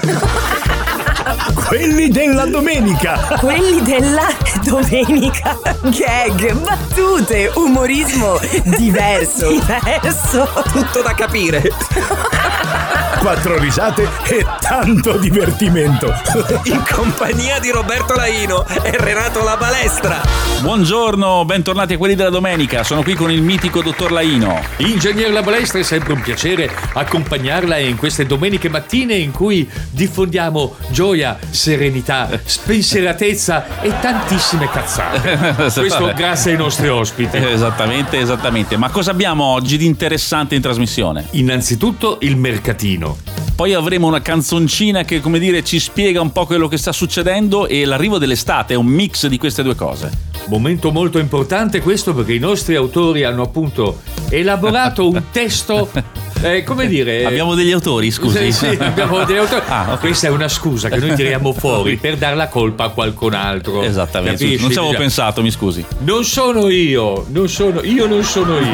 Quelli della domenica. Quelli della domenica. Gag, battute, umorismo diverso. Tutto da capire. 4 risate e tanto divertimento. In compagnia di Roberto Laino e Renato La Balestra. Buongiorno, bentornati a Quelli della domenica. Sono qui con il mitico dottor Laino. Ingegner La Balestra, è sempre un piacere accompagnarla in queste domeniche mattine in cui diffondiamo gioia, serenità, spensieratezza e tantissime cazzate. Questo grazie ai nostri ospiti. Esattamente. Ma cosa abbiamo oggi di interessante in trasmissione? Innanzitutto il mercatino. Poi avremo una canzoncina che, come dire, ci spiega un po' quello che sta succedendo, e l'arrivo dell'estate è un mix di queste due cose. Momento molto importante questo, perché i nostri autori hanno appunto elaborato un testo, come dire... Abbiamo degli autori, scusi? Sì, abbiamo degli autori. Okay. Questa è una scusa che noi tiriamo fuori per dar la colpa a qualcun altro. Esattamente. Capisci? Non ci avevo pensato, mi scusi. Non sono io. Non sono io. Non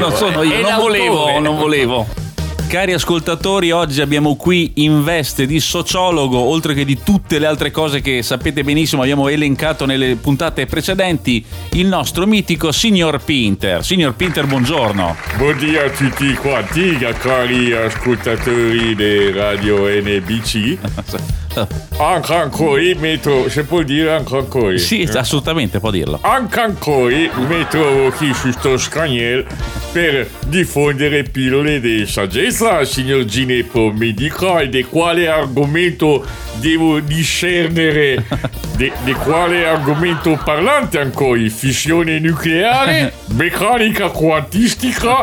volevo. Cari ascoltatori, oggi abbiamo qui in veste di sociologo, oltre che di tutte le altre cose che sapete benissimo abbiamo elencato nelle puntate precedenti, il nostro mitico Signor Pinter. Signor Pinter, buongiorno. Buongiorno a tutti quanti, cari ascoltatori di Radio NBC. Anche ancora metto, se può dire anche ancora. Sì, assolutamente, può dirlo. Anche ancora mi trovo qui su sto scagnel per diffondere pillole di saggezza. Signor Ginepo, mi dica di quale argomento devo discernere, di quale argomento parlante ancora? Fissione nucleare? Meccanica quantistica?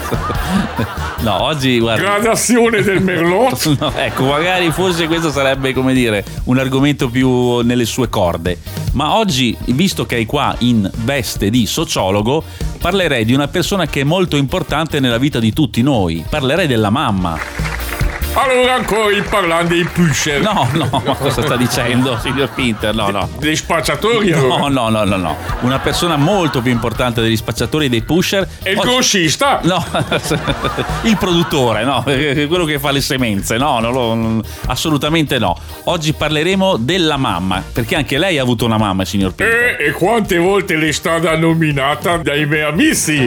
No, oggi guarda... Gradazione del Merlot? No, ecco, magari forse questo sarebbe, come dire, un argomento più nelle sue corde. Ma oggi, visto che è qua in veste di sociologo, parlerei di una persona che è molto importante nella vita di tutti noi. Parlerei della mamma. Allora ancora parlando dei pusher. No, ma cosa sta dicendo, signor Pinter? No. Dei spacciatori? No. Una persona molto più importante degli spacciatori e dei pusher. E il grossista? No, il produttore, no, quello che fa le semenze, no, assolutamente no. Oggi parleremo della mamma, perché anche lei ha avuto una mamma, signor Pinter. E quante volte le è stata nominata dai miei amici?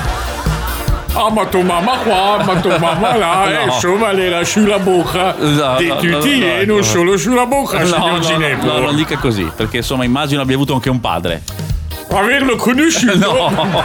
Ma tua mamma qua, ma tua mamma là, no. Insomma l'era sulla bocca di tutti e non solo sulla bocca, signor Ginepo. No, non dica così, perché insomma immagino abbia avuto anche un padre. Averlo conosciuto? No.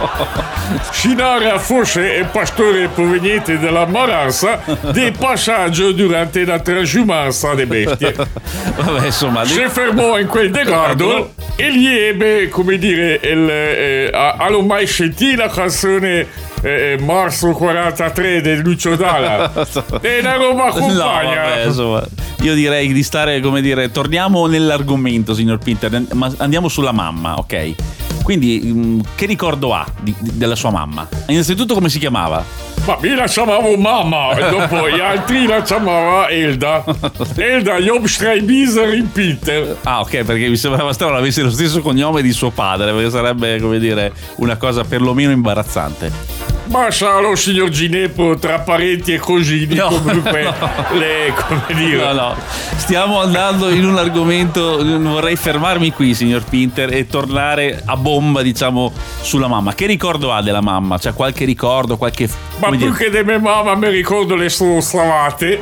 Sinara forse è pastore proveniente della Maranza di passaggio durante la transumanza delle bestie. Vabbè, insomma, si fermò in quel degrado e gli ebbe, come dire, hanno mai sentito la canzone Marzo 43 del Lucio Dalla? È una roba compagna. No, vabbè, insomma, io direi di stare, come dire, torniamo nell'argomento, signor Pinter, ma andiamo sulla mamma, ok? Quindi, che ricordo ha della sua mamma? Innanzitutto, come si chiamava? Ma io la chiamavo mamma, e dopo gli altri la chiamava Elda. Elda Jobstreibiser in Pinter. Ah, ok, perché mi sembrava strano avesse lo stesso cognome di suo padre, perché sarebbe, come dire, una cosa perlomeno imbarazzante. Ma sarò, signor Ginepo, tra parenti e cugini, comunque, come dire. No, stiamo andando in un argomento, vorrei fermarmi qui, signor Pinter, e tornare a bomba, diciamo, sulla mamma. Che ricordo ha della mamma? C'è qualche ricordo, qualche... Ma più che di mia mamma mi ricordo le sue stravate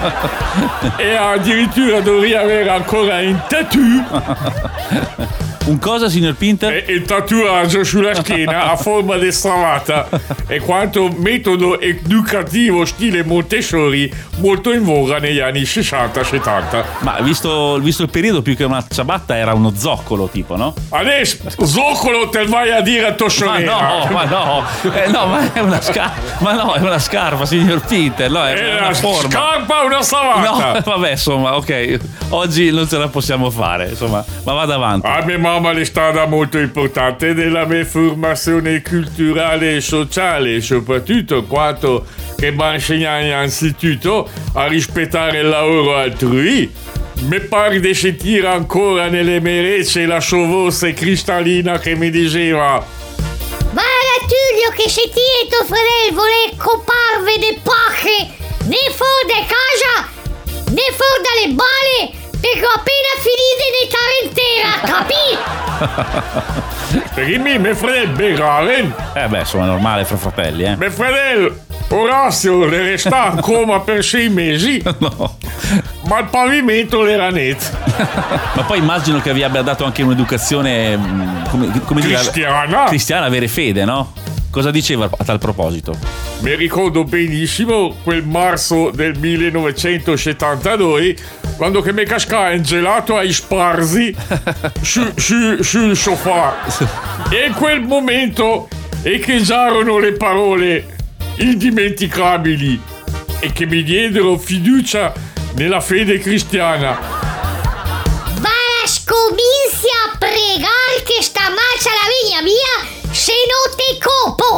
e addirittura dovrei avere ancora un tattoo. Un cosa, signor Pinter? Il tatuaggio sulla schiena a forma di stravata è quanto metodo educativo stile Montessori molto in voga negli anni 60-70. Ma visto il periodo, più che una ciabatta era uno zoccolo tipo, no? Adesso zoccolo te vai a dire a Tossonera. Ma è una scarpa. Ma no, è una scarpa, signor Pinter. No, è una forma. Scarpa o una stravata? No, vabbè, insomma, ok. Oggi non ce la possiamo fare, insomma, ma vada avanti. A mia mamma è stata molto importante nella mia formazione culturale e sociale, soprattutto quanto che mi ha insegnato innanzitutto a rispettare il lavoro altrui. Mi pare di sentire ancora nelle mie orecchie la sua voce cristallina che mi diceva: Guarda Tullio, che se ti e tuo fratello vuole coparve de pache ne fuori de casa, né fuori dalle bale, perché ho appena finito di tarentera, capì? Perché mio fratello Begaren, Insomma, è normale fra fratelli, mio fratello Orazio le resta in coma per 6 mesi, No. ma il pavimento l'era netto. Ma poi immagino che vi abbia dato anche un'educazione come dire, cristiana, avere fede, no? Cosa diceva a tal proposito? Mi ricordo benissimo quel marzo del 1972, quando che mi cascai in gelato ai sparsi sul sofà. E in quel momento echeggiarono le parole indimenticabili e che mi diedero fiducia nella fede cristiana. Vas cominci a pregar che sta maccia la vigna mia, se no te copo.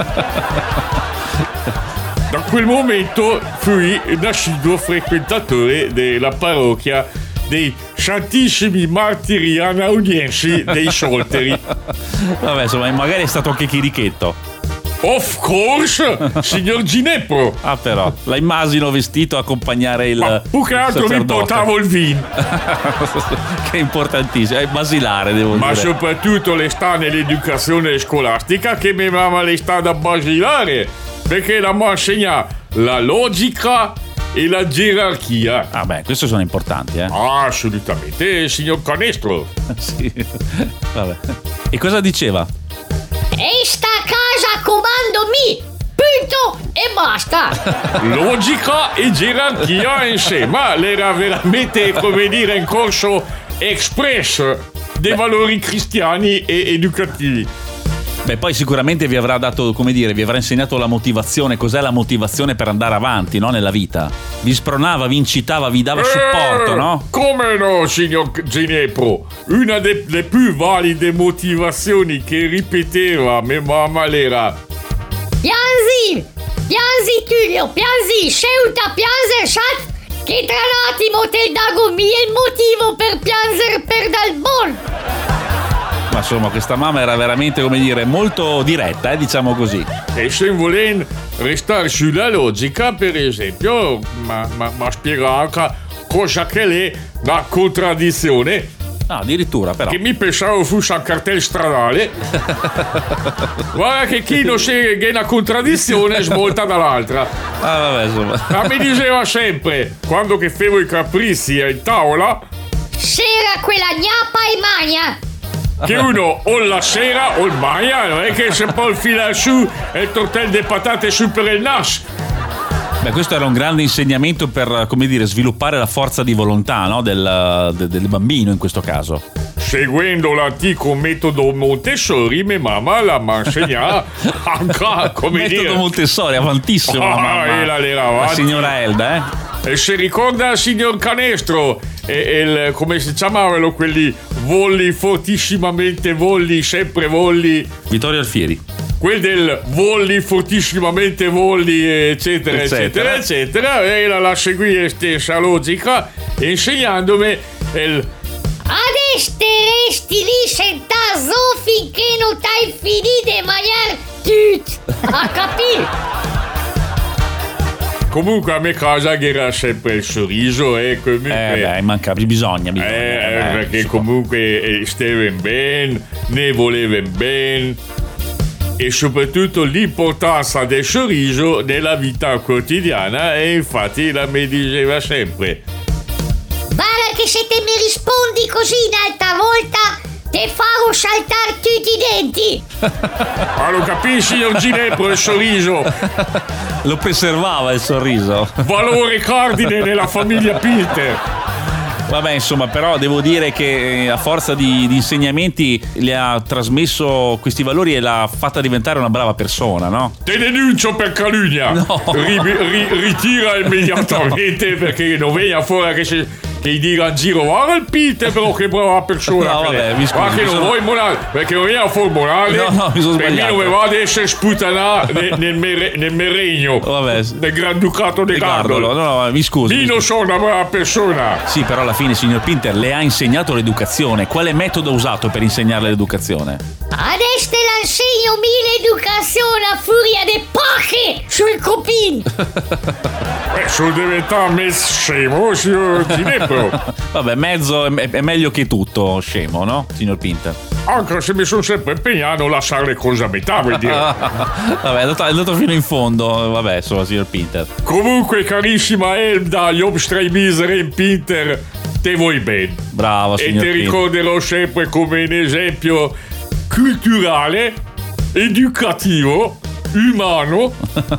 Da quel momento fui un assiduo frequentatore della parrocchia dei Santissimi Martiri Anauniensi dei Solteri. Vabbè, insomma, magari è stato anche chirichetto. Of course, signor Ginepro. Però, la immagino vestito a accompagnare il Ma più che altro mi sacerdote. portavo il vino. Che è importantissimo, è basilare, devo Ma dire. soprattutto le sta nell'educazione scolastica che mia mamma le sta da basilare, perché la mi insegna la logica e la gerarchia. Queste sono importanti, Assolutamente, signor Canestro. Sì. Vabbè. E cosa diceva? E sta casa comando mi, punto e basta. Logica e gerarchia insieme. L'era veramente, come dire, in corso express dei valori cristiani e educativi. Poi sicuramente vi avrà dato, come dire, vi avrà insegnato la motivazione. Cos'è la motivazione per andare avanti, no? Nella vita. Vi spronava, vi incitava, vi dava supporto, no? Come no, signor Ginepro? Una delle più valide motivazioni che ripeteva mia mamma l'era: Piansi Tullio, piansi, scelta pianser chat, che tra un attimo te dago mia il motivo per pianser per dal bon. Ma insomma, questa mamma era veramente, come dire, molto diretta, diciamo così. e se volen restare sulla logica, per esempio, ma spiega anche cosa che è la contraddizione. Addirittura, però. Che mi pensavo fosse un cartello stradale. Guarda che chi non segue che è una contraddizione svolta dall'altra. Vabbè, insomma. Ma mi diceva sempre, quando che facevo i capricci in tavola, C'era quella gnappa e magna. che uno o la sera o il magna, non è che se poi il fila su e il tortello di patate su per il nas. Questo era un grande insegnamento per, come dire, sviluppare la forza di volontà, no? del bambino in questo caso. Seguendo l'antico metodo Montessori, mia mamma la mi insegna anche, come Metodo dire, Montessori, avantissimo. la mamma. la signora Elda, E se ricorda il signor Canestro come si chiamavano quelli volli fortissimamente volli, sempre volli, Vittorio Alfieri. quel del volli fortissimamente volli, eccetera, eccetera, e la seguì stessa logica, insegnandomi il Adesso te resti lì sentato finché non t'hai finito di mangiare tutto. A capire? comunque a me casa che era sempre il sorriso e comunque manca, bisogna. perché comunque steven bene, ne voleven bene, e soprattutto l'importanza del sorriso nella vita quotidiana, e infatti la mi diceva sempre: Guarda che se te mi rispondi così un'altra volta te farò saltare tutti i denti. ma lo capisci, signor Ginepro, il sorriso Lo preservava il sorriso. valore cardine nella famiglia Peter. Vabbè, insomma, però devo dire che a forza di insegnamenti le ha trasmesso questi valori e l'ha fatta diventare una brava persona, no? Te denuncio per calunnia. No. Ritira immediatamente, perché non venga fuori che che dica in giro guarda il Peter però che brava persona. No, vabbè, mi scusi, ma che non vuoi morale, perché non è a formale. No, mi sono per me sbagliato. non mi va ad essere sputanato nel regno, Vabbè. nel Granducato di Gardolo. No, mi scusi. Io non sono una brava persona. Sì, però alla fine, signor Pinter, le ha insegnato l'educazione. Quale metodo ha usato per insegnarle l'educazione? Adesso te la insegno l'educazione a furia di pacche sul copin. Sono diventato mezzo scemo, signor Ginepro. Vabbè, mezzo è meglio che tutto scemo, no, signor Pinter? Anche se mi sono sempre impegnato a lasciare le cose a metà, vuol dire. Vabbè, è andato fino in fondo. Vabbè, insomma, signor Pinter. Comunque, carissima Elda, Job Streimisere in Pinter, te vuoi bene. Bravo, E signor ti Pinter. ricorderò sempre come un esempio culturale, educativo, umano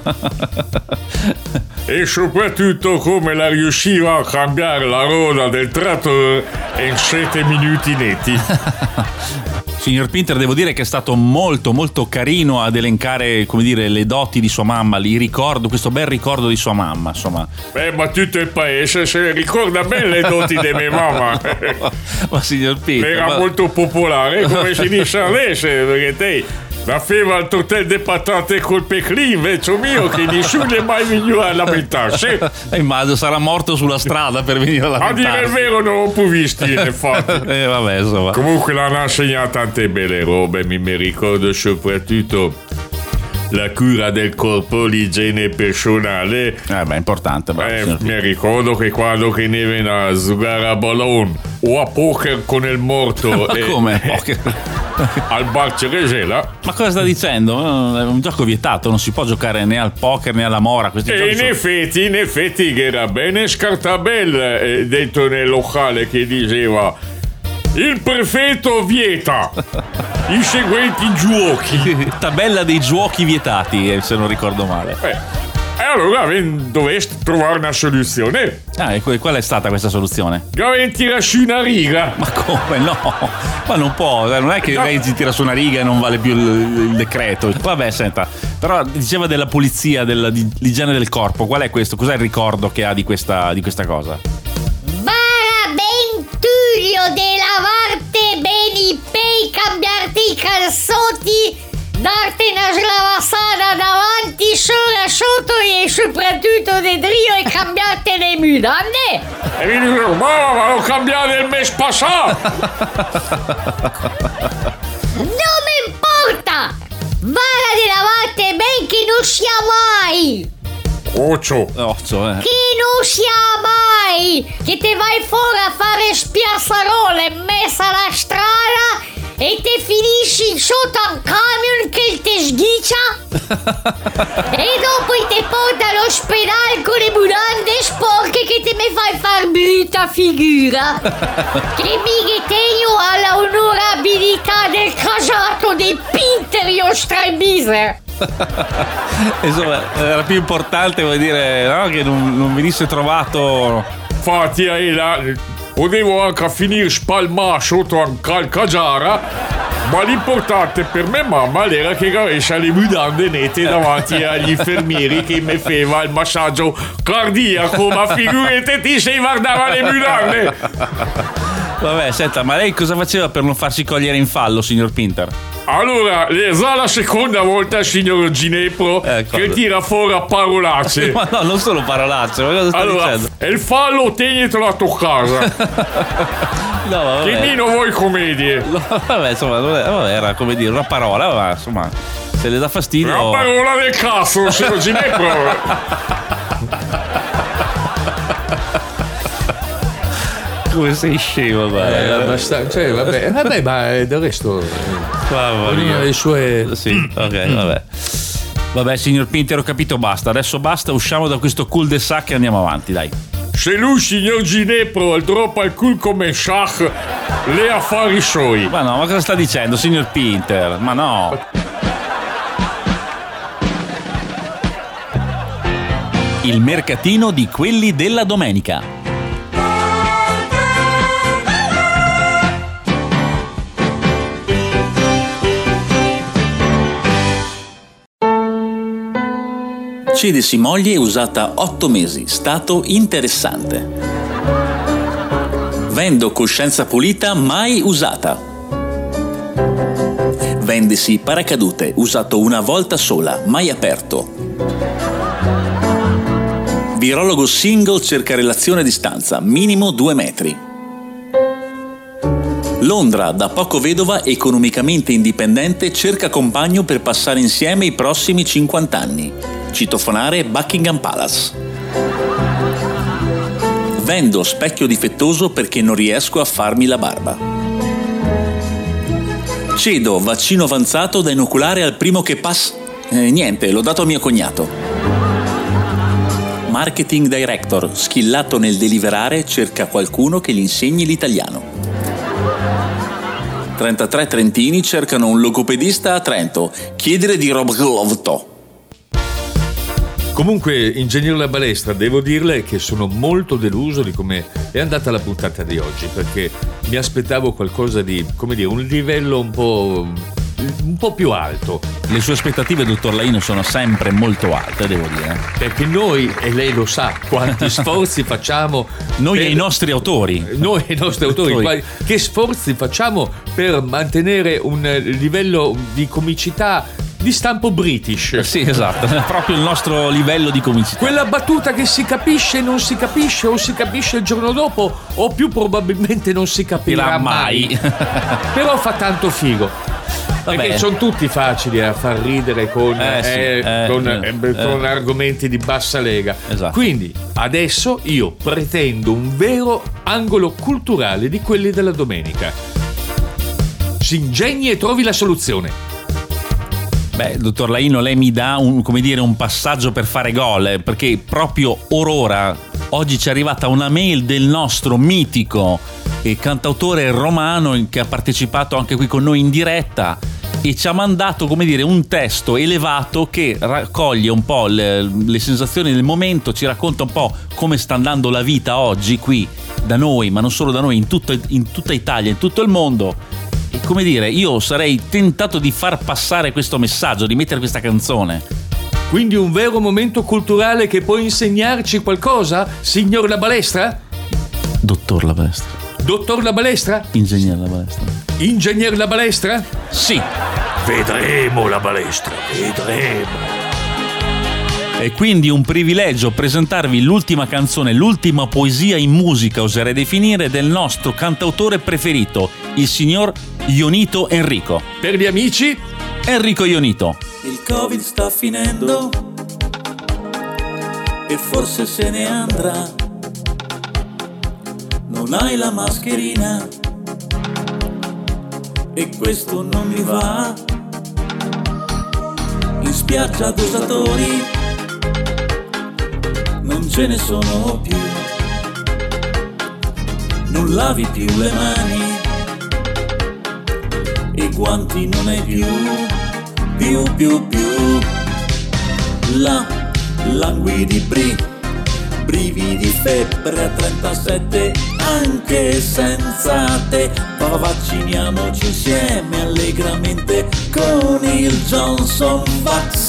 e soprattutto come la riusciva a cambiare la roda del trattore in 7 minuti netti. Signor Pinter, devo dire che è stato molto molto carino ad elencare, come dire, le doti di sua mamma, questo bel ricordo di sua mamma, insomma. Ma tutto il paese se ricorda bene le doti di mia mamma. Ma signor Pinter, Era molto popolare, come si dice adesso, perché te la feva al tortello di patate col peclin, invece mio, che nessuno è mai venuto a lamentarsi. immagino sarà morto sulla strada per venire a A dire il lamentarsi. vero non l'ho più visti, infatti. Vabbè, insomma. Comunque l'hanno insegnato tante belle robe, mi ricordo soprattutto la cura del corpo, l'igiene personale. Beh, è importante. Bravo, signor Pinter. Mi ricordo che quando che ne viene a giocare a ballone o a poker con il morto Ma come? al bar Ceresela. Ma cosa sta dicendo? È un gioco vietato, non si può giocare né al poker né alla mora. Questi E giochi in effetti che era bene Scartabella dentro nel locale che diceva il prefetto vieta i seguenti giochi. Tabella dei giochi vietati, se non ricordo male. E allora dovresti trovare una soluzione. E qual è stata questa soluzione? Dovevi tirare su una riga. Ma come? No, ma non può, non è che lei si tira su una riga e non vale più il decreto. Vabbè, senta, però diceva della pulizia, dell'igiene del corpo. Qual è questo? Cos'è il ricordo che ha di questa cosa? Bara ben Tullio de lavarte bene i pei, cambiarti i calzotti, darti una slavassata davanti, sopra, sotto e soprattutto de drio e cambiarti le mutande. E mi dicono, ma l'ho cambiato il mese passato. Non mi importa! Bara di lavarte ben che non sia mai! Occio. Che non sia mai! Che te vai fuori a fare spiazzarole in mezzo alla strada e te finisci sotto a un camion che te sghiccia e dopo te porta all'ospedale con le mutande sporche che te mi fai far brutta figura. Che mica tengo alla onorabilità del casato dei Pinter io Streimisere. Insomma, era più importante, vuol dire, no? Che non venisse trovato. Infatti, potevo anche finire spalmato sotto un calcagiara, ma l'importante per me mamma era che avesse le mutande nette davanti agli infermieri che mi faceva il massaggio cardiaco, ma figurate ti se guardava le mutande. Vabbè, senta, ma lei cosa faceva per non farsi cogliere in fallo, signor Pinter? Allora, è già la seconda volta, signor Ginepro, che tira fuori a parolacce. Ma no, non solo parolacce, ma cosa sta dicendo? E il fallo tenetelo a tua casa. No, vabbè. Che meno vuoi commedie. No, vabbè, insomma, vabbè, era come dire una parola, ma insomma, se le dà fastidio. Una parola del cazzo, signor Ginepro. Come sei scemo, Cioè, vabbè, ma del resto mamma ognuno mia. ha le sue. Sì, ok, vabbè. Vabbè, signor Pinter, ho capito, basta. Adesso basta, usciamo da questo cul-de-sac e andiamo avanti, dai. Se lui, signor Ginepro, il troppo al cul come Shah, le affari suoi. Ma no, ma cosa sta dicendo, signor Pinter? Ma no. Il mercatino di quelli della domenica. Cedesi moglie usata 8 mesi, stato interessante. Vendo coscienza pulita mai usata. Vendesi paracadute usato una volta sola, mai aperto. Virologo single cerca relazione a distanza, minimo 2 metri. Londra, da poco vedova, economicamente indipendente, cerca compagno per passare insieme i prossimi 50 anni. Citofonare Buckingham Palace. Vendo specchio difettoso perché non riesco a farmi la barba. Cedo vaccino avanzato da inoculare al primo che passa. Niente, l'ho dato a mio cognato. Marketing director, schillato nel deliverare, cerca qualcuno che gli insegni l'italiano. 33 trentini cercano un logopedista a Trento. Chiedere di Roberto. Comunque, ingegner La Balestra, devo dirle che sono molto deluso di come è andata la puntata di oggi, perché mi aspettavo qualcosa di, come dire, un livello un po' più alto. Le sue aspettative, dottor Laino, sono sempre molto alte, devo dire. Perché noi, e lei lo sa, quanti sforzi facciamo. Noi e i nostri autori. Noi e i nostri autori. Che sforzi facciamo per mantenere un livello di comicità di stampo british. Sì, esatto, proprio il nostro livello di comicità. Quella battuta che si capisce, non si capisce, o si capisce il giorno dopo, o più probabilmente non si capirà mai. Però fa tanto figo. Perché sono tutti facili a far ridere con argomenti di bassa lega. Esatto. Quindi adesso io pretendo un vero angolo culturale di quelli della domenica. Si ingegni e trovi la soluzione. Beh, dottor Laino, lei mi dà un passaggio per fare gol, perché proprio ora oggi ci è arrivata una mail del nostro mitico cantautore romano che ha partecipato anche qui con noi in diretta e ci ha mandato, un testo elevato che raccoglie un po' le sensazioni del momento, ci racconta un po' come sta andando la vita oggi qui da noi, ma non solo da noi, in tutta Italia, in tutto il mondo. E io sarei tentato di far passare questo messaggio, di mettere questa canzone. Quindi un vero momento culturale che può insegnarci qualcosa, signor La Balestra? Dottor La Balestra. Dottor La Balestra? Ingegner La Balestra. Ingegner La Balestra? Sì. Vedremo La Balestra, vedremo. E quindi un privilegio presentarvi l'ultima canzone, l'ultima poesia in musica, oserei definire, del nostro cantautore preferito, il signor Ionito Enrico. Per gli amici, Enrico Ionito. Il Covid sta finendo e forse se ne andrà. Non hai la mascherina e questo non mi va. In spiaggia dosatori non ce ne sono più, non lavi più le mani e guanti non hai più. Languidi brividi, febbre a 37 anche senza te. Vacciniamoci insieme allegramente con il Johnson Vax.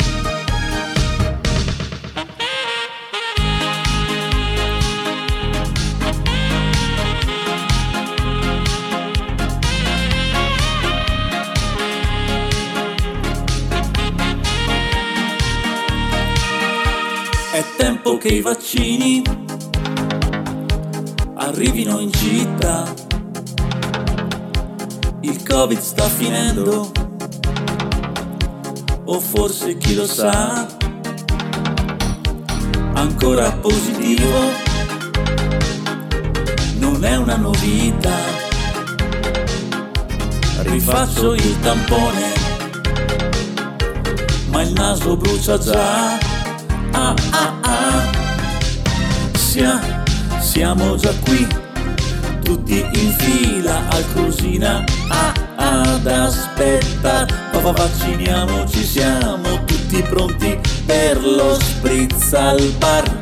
È tempo che i vaccini arrivino in città. Il Covid sta finendo, o forse chi lo sa, ancora positivo, non è una novità. Rifaccio il tampone, ma il naso brucia già. Siamo già qui, tutti in fila al Crosina ad aspettare. Vacciniamoci, siamo tutti pronti per lo spritz al bar.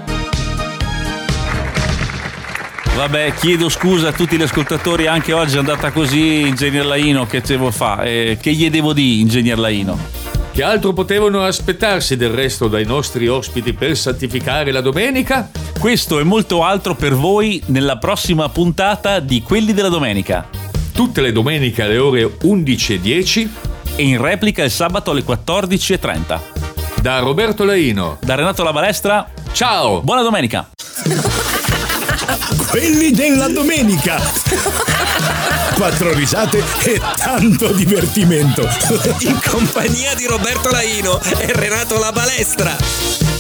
Vabbè, chiedo scusa a tutti gli ascoltatori, anche oggi è andata così, ingegner Laino, che devo fare? Che gli devo dire, ingegner Laino? Che altro potevano aspettarsi del resto dai nostri ospiti per santificare la domenica? Questo e molto altro per voi nella prossima puntata di Quelli della Domenica. Tutte le domeniche alle ore 11:10 E in replica il sabato alle 14:30. da Roberto Laino. Da Renato La Balestra, Ciao! buona domenica! Quelli della domenica. 4 risate e tanto divertimento. In compagnia di Roberto Laino e Renato La Balestra.